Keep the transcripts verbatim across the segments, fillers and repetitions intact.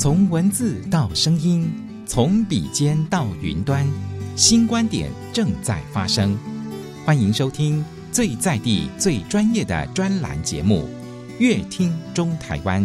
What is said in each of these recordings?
从文字到声音，从笔尖到云端，新观点正在发生。欢迎收听最在地、最专业的专栏节目《乐听中台湾》。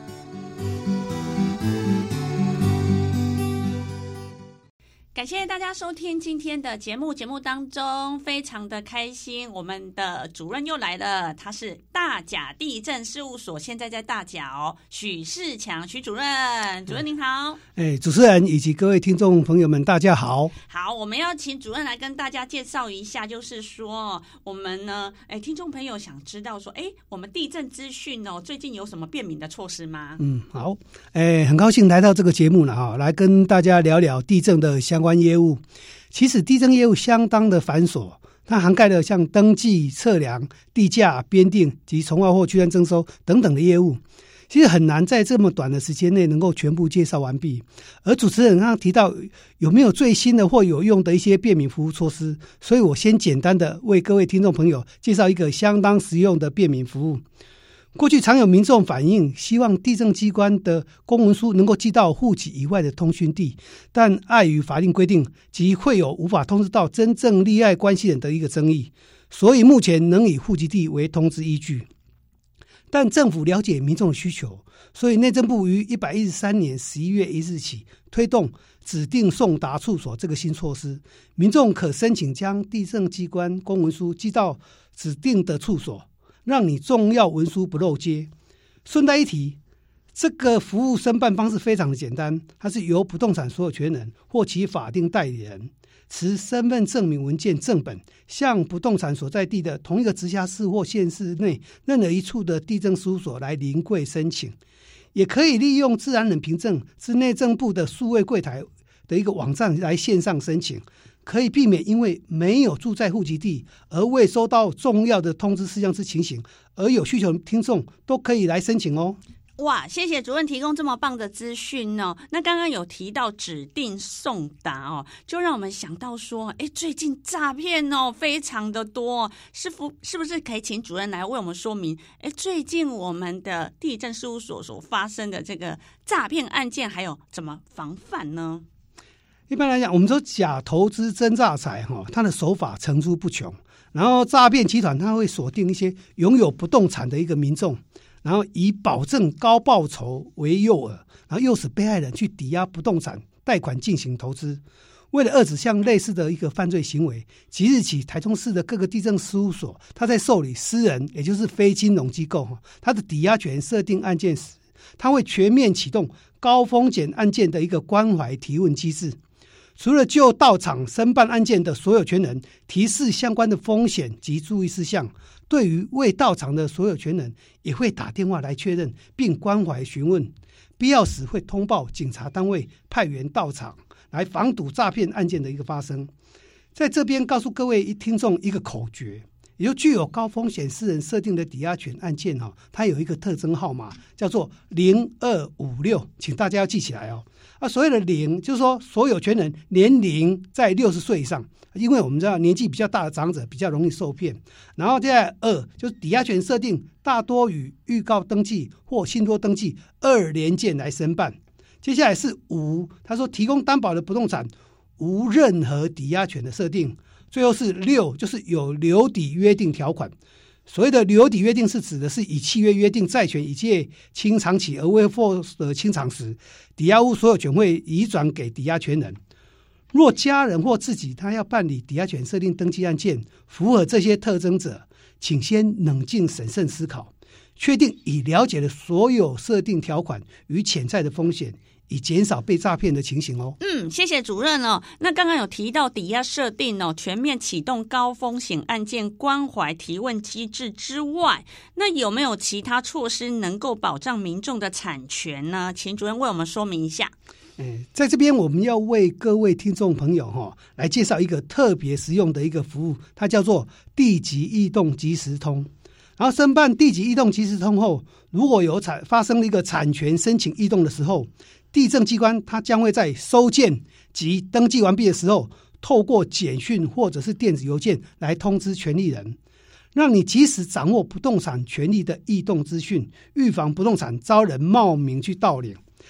感谢大家收听今天的节目，节目当中非常的开心，我们的主任又来了，他是大甲地震事务所现在在大甲哦，许世强许主任，主任您好。 哎，主持人以及各位听众朋友们大家好。 好，我们要请主任来跟大家介绍一下，就是说我们呢，哎，听众朋友想知道说，哎，我们地震资讯哦，最近有什么便民的措施吗？ 嗯，好，哎，很高兴来到这个节目了哈，来跟大家聊聊地震的相关业务。其实地震业务相当的繁琐，它涵盖了像登记、测量、地价、编定及重划或区段征收等等的业务，其实很难在这么短的时间内能够全部介绍完毕。而主持人刚刚提到有没有最新的或有用的一些便民服务措施，所以我先简单的为各位听众朋友介绍一个相当实用的便民服务。过去常有民众反映，希望地政机关的公文书能够寄到户籍以外的通讯地，但碍于法令规定及会有无法通知到真正利害关系人的一个争议，所以目前能以户籍地为通知依据。但政府了解民众的需求，所以内政部于一百一十三年十一月一日起推动指定送达处所这个新措施，民众可申请将地政机关公文书寄到指定的处所，让你重要文书不漏接。顺带一提，这个服务申办方式非常的简单，它是由不动产所有权人或其法定代理人持身份证明文件正本，向不动产所在地的同一个直辖市或县市内任何一处的地政事务所来临柜申请，也可以利用自然人凭证至内政部的数位柜台的一个网站来线上申请，可以避免因为没有住在户籍地而未收到重要的通知事项之情形，而有需求的听众都可以来申请哦。 哇，谢谢主任提供这么棒的资讯哦。那刚刚有提到指定送达哦，就让我们想到说，哎，最近诈骗哦非常的多，是不是不是可以请主任来为我们说明？哎，最近我们的地政事务所所发生的这个诈骗案件，还有怎么防范呢？ 一般来讲，我们说假投资真诈财，它的手法层出不穷。然后诈骗集团它会锁定一些拥有不动产的一个民众，然后以保证高报酬为诱饵，然后诱使被害人去抵押不动产贷款进行投资。为了遏制像类似的一个犯罪行为，即日起台中市的各个地政事务所，它在受理私人也就是非金融机构它的抵押权设定案件时，它会全面启动高风险案件的一个关怀提问机制。除了就到场申办案件的所有权人提示相关的风险及注意事项，对于未到场的所有权人也会打电话来确认并关怀询问，必要时会通报警察单位派员到场来防堵诈骗案件的一个发生。在这边告诉各位听众一个口诀，也就具有高风险私人设定的抵押权案件它有一个特征号码叫做零二五六，请大家要记起来哦。啊，所谓的零就是说所有权人年龄在六十岁以上，因为我们知道年纪比较大的长者比较容易受骗。然后接下来二就是抵押权设定大多与预告登记或信托登记二联件来申办。接下来是五，他说提供担保的不动产无任何抵押权的设定。最后是六，就是有留抵约定条款。所谓的留抵约定是指的是以契约约定债权已届清偿期而未获得清偿时，抵押物所有权会移转给抵押权人。若家人或自己他要办理抵押权设定登记案件，符合这些特征者，请先冷静审慎思考，确定已了解了所有设定条款与潜在的风险，以减少被诈骗的情形哦。 嗯，谢谢主任哦。那刚刚有提到抵押设定哦，全面启动高风险案件关怀提问机制之外，那有没有其他措施能够保障民众的产权呢？请主任为我们说明一下。 在这边我们要为各位听众朋友、哦、来介绍一个特别实用的一个服务，它叫做地籍异动即时通。然后申办地籍异动即时通后，如果有产发生一个产权申请异动的时候，地政机关它将会在收件及登记完毕的时候，透过简讯或者是电子邮件来通知权利人，让你及时掌握不动产权利的异动资讯，预防不动产遭人冒名去盗领。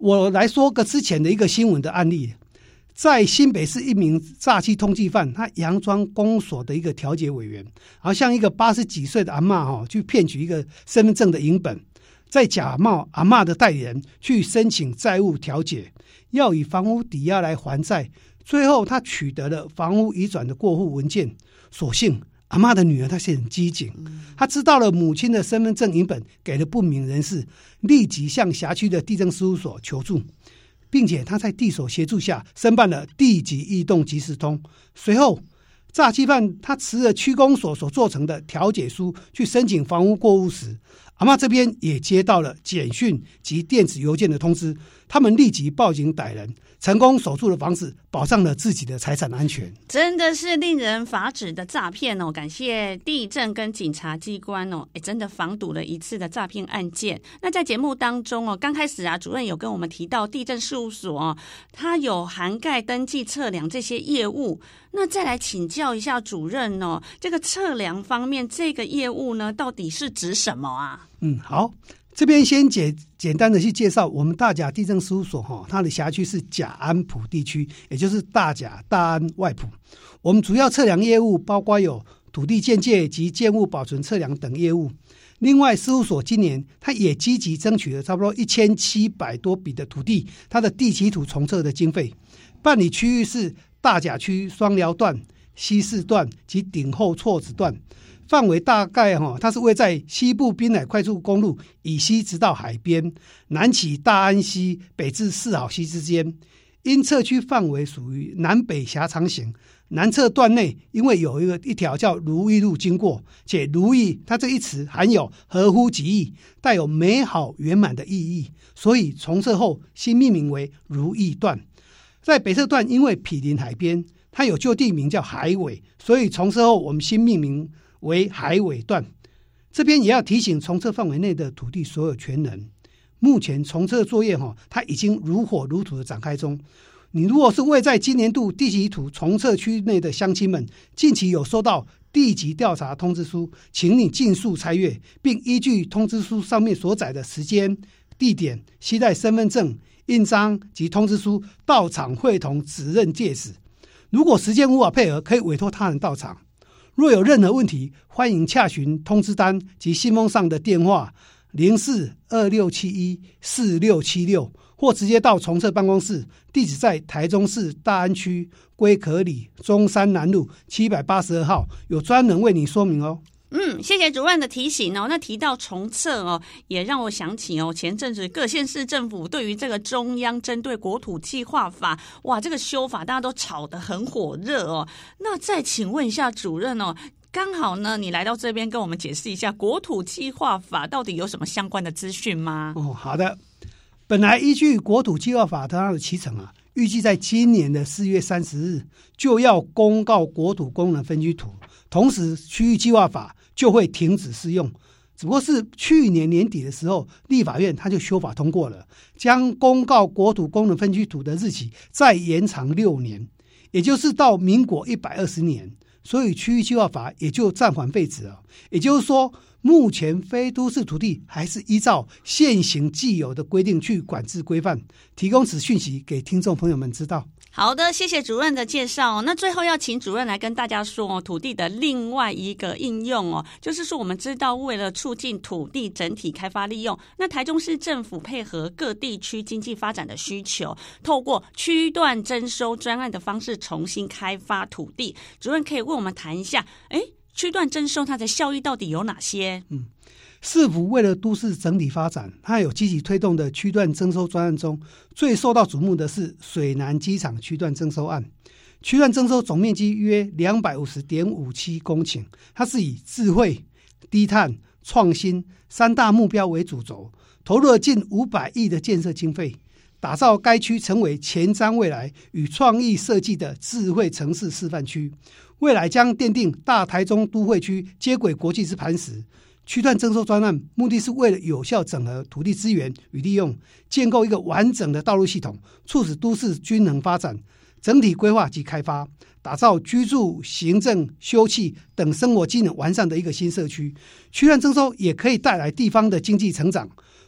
我来说个之前的一个新闻的案例，在新北市一名诈欺通缉犯，他佯装公所的一个调解委员，然后向一个八十几岁的阿嬷、哦、去骗取一个身份证的影本，再假冒阿嬷的代理人去申请债务调解，要以房屋抵押来还债。最后他取得了房屋移转的过户文件，所幸阿嬷的女儿她是很机警，她知道了母亲的身份证影本给了不明人士，立即向辖区的地政事务所求助，并且他在地所协助下申办了地籍异动即时通。随后诈欺犯他持着区公所所做成的调解书去申请房屋过户时，阿嬷这边也接到了简讯及电子邮件的通知，他们立即报警逮人，成功守住了房子，保障了自己的财产安全。 真的是令人发指的诈骗哦！感谢地政跟警察机关哦，真的防堵了一次的诈骗案件。那在节目当中哦，刚开始啊，主任有跟我们提到地政事务所哦，它有涵盖登记测量这些业务。那再来请教一下主任哦，这个测量方面这个业务呢，到底是指什么啊？ 嗯，好。这边先简简单的去介绍我们大甲地政事务所哈，它的辖区是甲安埔地区，也就是大甲、大安、外埔。我们主要测量业务包括有土地鉴界及建物保存测量等业务。另外，事务所今年它也积极争取了差不多一千七百多笔的土地，它的地籍图重测的经费。办理区域是大甲区双寮段、西四段及顶后错子段。范围大概、哦、它是位在西部滨海快速公路以西直到海边，南起大安溪，北至四好溪之间。因测区范围属于南北狭长型，南侧段内因为有一个一条叫如意路经过，且如意它这一词含有合乎己意，带有美好圆满的意义，所以重测后新命名为如意段。在北侧段因为毗邻海边，它有旧地名叫海尾，所以重测后我们新命名为海尾段。这边也要提醒重测范围内的土地所有权人，目前重测作业、哦、它已经如火如荼的展开中。你如果是位在今年度地籍图重测区内的乡亲们，近期有收到地籍调查通知书，请你尽速拆阅，并依据通知书上面所载的时间、地点，携带身份证、印章及通知书到场会同指认戒指。如果时间无法配合，可以委托他人到场。若有任何问题，欢迎洽询通知单及信封上的电话零四二六七一四六七六，或直接到重测办公室，地址在台中市大安区龟壳里中山南路七百八十二号，有专人为你说明哦。 嗯，谢谢主任的提醒哦。那提到重测哦，也让我想起哦，前阵子各县市政府对于这个中央针对国土计划法，哇，这个修法大家都吵得很火热哦。那再请问一下主任哦，刚好呢，你来到这边跟我们解释一下国土计划法到底有什么相关的资讯吗？ 哦，好的。本来依据国土计划法它的期程啊，预计在今年的四月三十日就要公告国土功能分区图，同时区域计划法就会停止适用。只不过是去年年底的时候，立法院它就修法通过了，将公告国土功能分区图的日期再延长六年，也就是到民国一百二十年，所以区域计划法也就暂缓废止了。也就是说，目前非都市土地还是依照现行既有的规定去管制规范，提供此讯息给听众朋友们知道。 好的，谢谢主任的介绍。那最后要请主任来跟大家说土地的另外一个应用哦，就是说我们知道为了促进土地整体开发利用，那台中市政府配合各地区经济发展的需求，透过区段征收专案的方式重新开发土地。主任可以为我们谈一下，哎，区段征收它的效益到底有哪些？嗯。 市府为了都市整体发展，它有积极推动的区段征收专案中，最受到瞩目的是水南机场区段征收案。区段征收总面积约 两百五十点五七公顷，它是以智慧、低碳、创新三大目标为主轴，投入了近五百亿的建设经费，打造该区成为前瞻未来与创意设计的智慧城市示范区。未来将奠定大台中都会区接轨国际之磐石。区段征收专案目的是为了有效整合土地资源与利用，建构一个完整的道路系统，促使都市均衡发展、整体规划及开发，打造居住、行政、休憩等生活机能完善的一个新社区。区段征收也可以带来地方的经济成长，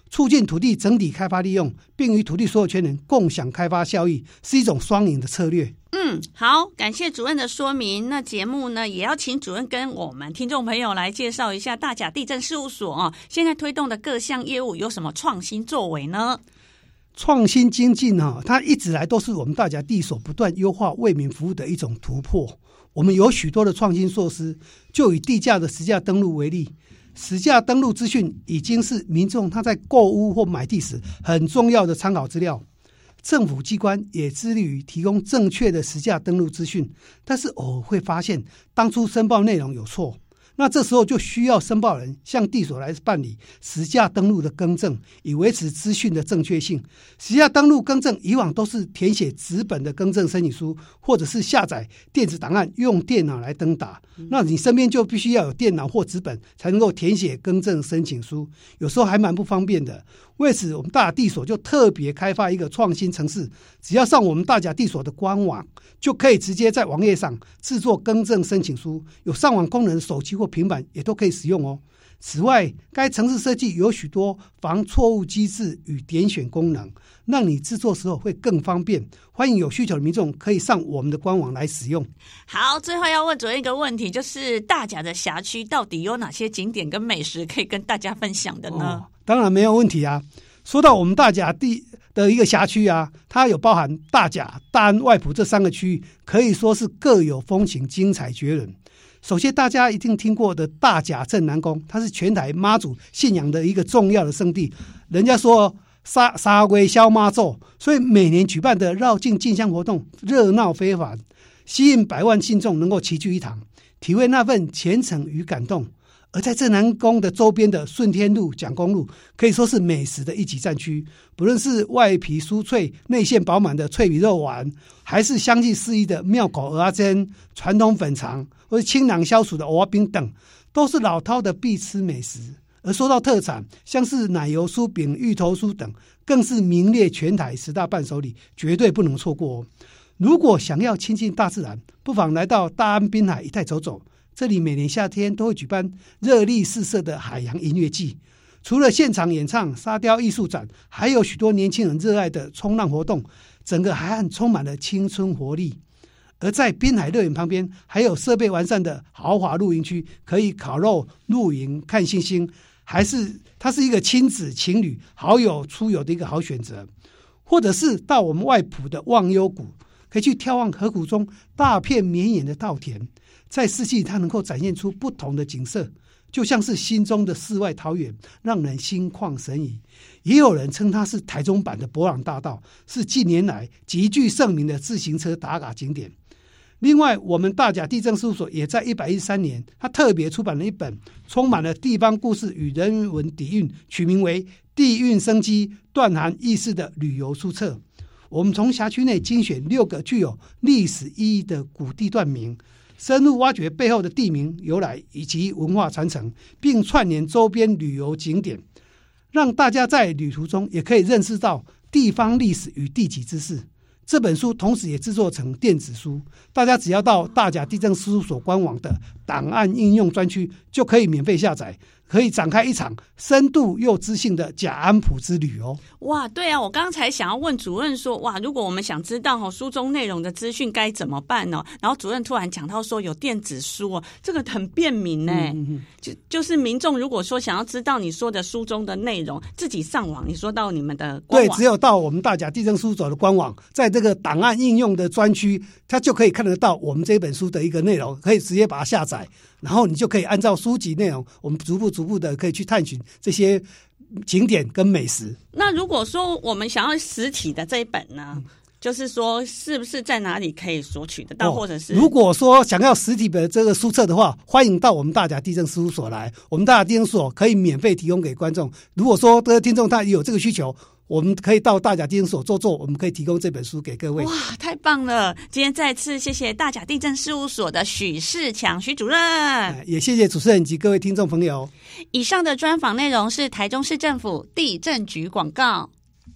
促进土地整体开发利用，并与土地所有权人共享开发效益，是一种双赢的策略。 嗯，好，感谢主任的说明。那节目呢，也要请主任跟我们听众朋友来介绍一下大甲地政事务所哦，现在推动的各项业务有什么创新作为呢？ 创新精进啊，它一直来都是我们大甲地所不断优化为民服务的一种突破。我们有许多的创新措施，就以地价的实价登录为例，实价登录资讯已经是民众他在购屋或买地时很重要的参考资料。政府机关也致力于提供正确的实价登录资讯，但是偶尔会发现当初申报内容有错，那这时候就需要申报人向地所来办理实价登录的更正，以维持资讯的正确性。实价登录更正以往都是填写纸本的更正申请书，或者是下载电子档案用电脑来登打，那你身边就必须要有电脑或纸本才能够填写更正申请书，有时候还蛮不方便的。为此我们大甲地所就特别开发一个创新程式，只要上我们大甲地所的官网，就可以直接在网页上制作更正申请书，有上网功能的手机或平板也都可以使用哦。此外，该程式设计有许多防错误机制与点选功能，让你制作时候会更方便。欢迎有需求的民众可以上我们的官网来使用。 好，最后要问主任一个问题，就是大甲的辖区到底有哪些景点跟美食可以跟大家分享的呢？ 哦，当然没有问题啊。说到我们大甲地的一个辖区啊，它有包含大甲、大安、外埔这三个区域，可以说是各有风情，精彩绝伦。首先大家一定听过的大甲镇南宫，它是全台妈祖信仰的一个重要的圣地，人家说沙沙龟消妈咒，所以每年举办的绕境进香活动热闹非凡，吸引百万信众能够齐聚一堂，体会那份虔诚与感动。而在镇南宫的周边的顺天路、蒋公路，可以说是美食的一级战区。不论是外皮酥脆、内馅饱满的脆皮肉丸，还是香气四溢的庙口蚵仔煎、传统粉肠，或是清凉消暑的蚵仔冰等，都是老饕的必吃美食。而说到特产，像是奶油酥饼、芋头酥等，更是名列全台十大伴手礼，绝对不能错过哦。如果想要亲近大自然，不妨来到大安滨海一带走走。这里每年夏天都会举办热力四射的海洋音乐季，除了现场演唱、沙雕艺术展，还有许多年轻人热爱的冲浪活动，整个海岸充满了青春活力。而在滨海乐园旁边，还有设备完善的豪华露营区，可以烤肉、露营、看星星，还是它是一个亲子、情侣、好友出游的一个好选择。或者是到我们外埔的忘忧谷，可以去眺望河谷中大片绵延的稻田。在四季它能够展现出不同的景色，就像是心中的世外桃源，让人心旷神怡。也有人称它是台中版的伯朗大道，是近年来极具盛名的自行车打卡景点。另外，我们大甲地政事务所也在一百一十三年，它特别出版了一本充满了地方故事与人文底蕴，取名为《地蕴生机断含意识》的旅游书册。我们从辖区内精选六个具有历史意义的古地段名，深入挖掘背后的地名由来以及文化传承，并串联周边旅游景点，让大家在旅途中也可以认识到地方历史与地籍知识。这本书同时也制作成电子书，大家只要到大甲地政事务所官网的档案应用专区就可以免费下载，可以展开一场深度又知性的甲安埔之旅哦。 哇，对啊，我刚才想要问主任说，哇，如果我们想知道、哦、书中内容的资讯该怎么办呢、哦？然后主任突然讲到说有电子书哦，这个很便民呢、嗯嗯、就就是民众如果说想要知道你说的书中的内容，自己上网，你说到你们的官网， 对，只有到我们大甲地政事务所的官网，在这个档案应用的专区，它就可以看得到我们这本书的一个内容，可以直接把它下载，然后你就可以按照书籍内容，我们逐步逐步的可以去探寻这些景点跟美食。 那如果说我们想要实体的这一本呢、嗯，就是说是不是在哪里可以索取得到、哦、或者是如果说想要实体的这个书册的话，欢迎到我们大甲地政事务所来，我们大甲地政事务所可以免费提供给观众。如果说这个听众他有这个需求，我们可以到大甲地政所坐坐，我们可以提供这本书给各位。 哇，太棒了！今天再次谢谢大甲地政事务所的许世强许主任， 也谢谢主持人及各位听众朋友。 以上的专访内容是台中市政府地政局广告。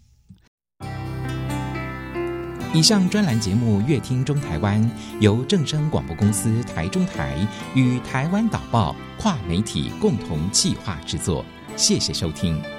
以上专栏节目《乐听中台湾》由正声广播公司台中台与台湾导报跨媒体共同企划制作，谢谢收听。